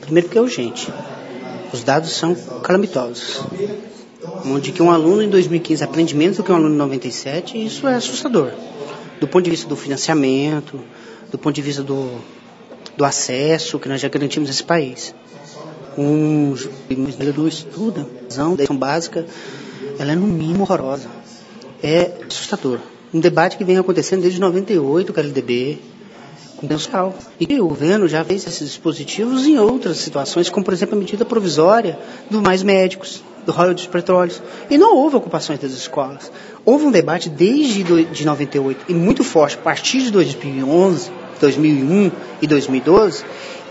Primeiro porque é urgente. Os dados são calamitosos. Onde que um aluno em 2015 aprende menos do que um aluno em 97, isso é assustador. Do ponto de vista do financiamento, do ponto de vista do acesso que nós já garantimos nesse país. Um não estuda, a educação básica, ela é no mínimo horrorosa. É assustador. Um debate que vem acontecendo desde 98 com a LDB, com o pessoal. E o governo já fez esses dispositivos em outras situações, como por exemplo a medida provisória do Mais Médicos, do royalties dos petróleos. E não houve ocupações das escolas. Houve um debate desde de 98 e muito forte, a partir de 2011, 2001 e 2012,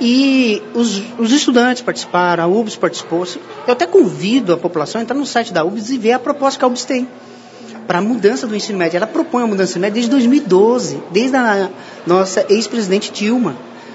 e os estudantes participaram, a UBS participou. Eu até convido a população a entrar no site da UBS e ver a proposta que a UBS tem para a mudança do ensino médio. Ela propõe a mudança do ensino médio desde 2012, desde a nossa ex-presidente Dilma.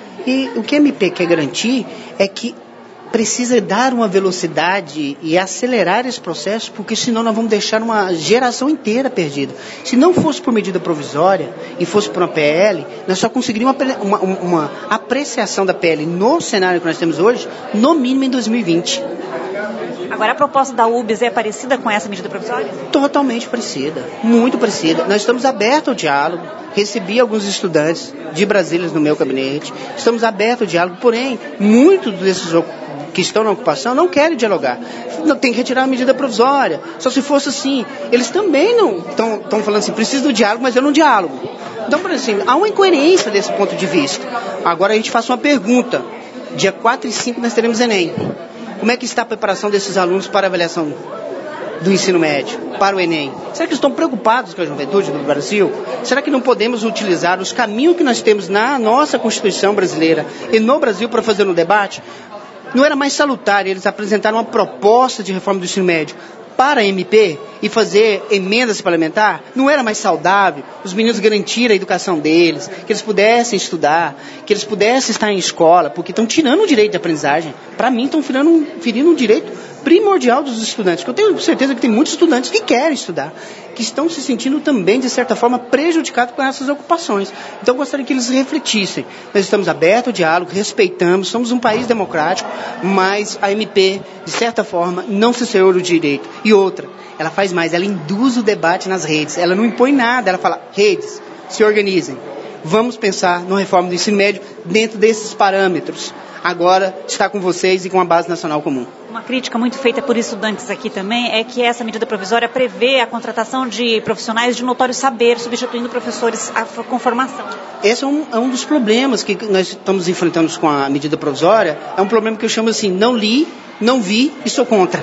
E o que a MP quer garantir é que precisa dar uma velocidade e acelerar esse processo, porque senão nós vamos deixar uma geração inteira perdida. Se não fosse por medida provisória e fosse por uma PL, nós só conseguiríamos uma apreciação da PL no cenário que nós temos hoje, no mínimo em 2020. Agora, a proposta da UBS é parecida com essa medida provisória? Totalmente parecida, muito parecida. Nós estamos abertos ao diálogo. Recebi alguns estudantes de Brasília no meu gabinete. Estamos abertos ao diálogo, porém, muitos desses que estão na ocupação não querem dialogar. Não, tem que retirar a medida provisória. Só se fosse assim. Eles também não estão falando assim, preciso do diálogo, mas eu não diálogo. Então, por exemplo, há uma incoerência desse ponto de vista. Agora a gente faz uma pergunta. Dia 4 e 5 nós teremos Enem. Como é que está a preparação desses alunos para a avaliação do ensino médio, para o Enem? Será que estão preocupados com a juventude do Brasil? Será que não podemos utilizar os caminhos que nós temos na nossa Constituição brasileira e no Brasil para fazer um debate? Não era mais salutar eles apresentaram uma proposta de reforma do ensino médio para a MP e fazer emendas parlamentares? Não era mais saudável os meninos garantirem a educação deles, que eles pudessem estudar, que eles pudessem estar em escola, porque estão tirando o direito de aprendizagem. Para mim, estão ferindo um direito primordial dos estudantes, que eu tenho certeza que tem muitos estudantes que querem estudar, que estão se sentindo também, de certa forma, prejudicados com essas ocupações. Então, eu gostaria que eles refletissem. Nós estamos abertos ao diálogo, respeitamos, somos um país democrático, mas a MP, de certa forma, não se cerceou o direito. E outra, ela faz mais, ela induz o debate nas redes, ela não impõe nada, ela fala, redes, se organizem, vamos pensar numa reforma do ensino médio dentro desses parâmetros. Agora está com vocês e com a base nacional comum. Uma crítica muito feita por estudantes aqui também é que essa medida provisória prevê a contratação de profissionais de notório saber, substituindo professores com formação. Esse é um dos problemas que nós estamos enfrentando com a medida provisória. É um problema que eu chamo assim, não li, não vi e sou contra.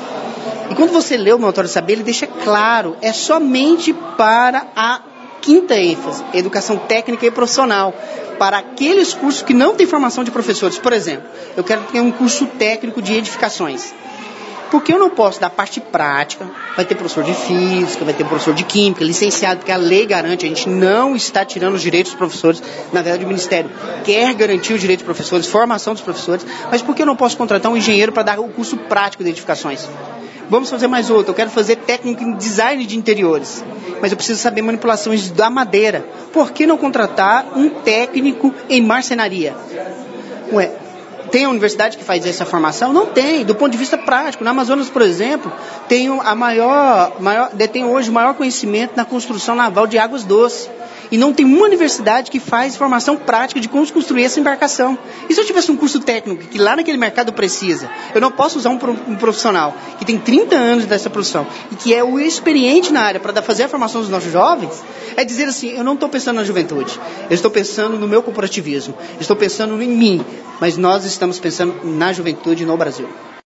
E quando você lê o notório saber, ele deixa claro, é somente para a quinta ênfase, educação técnica e profissional, para aqueles cursos que não têm formação de professores. Por exemplo, eu quero ter um curso técnico de edificações. Porque eu não posso dar parte prática, vai ter professor de física, vai ter professor de química, licenciado, porque a lei garante, a gente não está tirando os direitos dos professores, na verdade o Ministério quer garantir os direitos dos professores, formação dos professores, mas por que eu não posso contratar um engenheiro para dar o curso prático de edificações? Vamos fazer mais outro, eu quero fazer técnico em design de interiores, mas eu preciso saber manipulações da madeira. Por que não contratar um técnico em marcenaria? Ué, tem a universidade que faz essa formação? Não tem, do ponto de vista prático. Na Amazonas, por exemplo, detém hoje o maior conhecimento na construção naval de águas doces. E não tem uma universidade que faz formação prática de como construir essa embarcação. E se eu tivesse um curso técnico que lá naquele mercado precisa? Eu não posso usar um profissional que tem 30 anos dessa profissão e que é o experiente na área para fazer a formação dos nossos jovens, é dizer assim, eu não estou pensando na juventude, eu estou pensando no meu corporativismo, eu estou pensando em mim, mas nós estamos pensando na juventude no Brasil.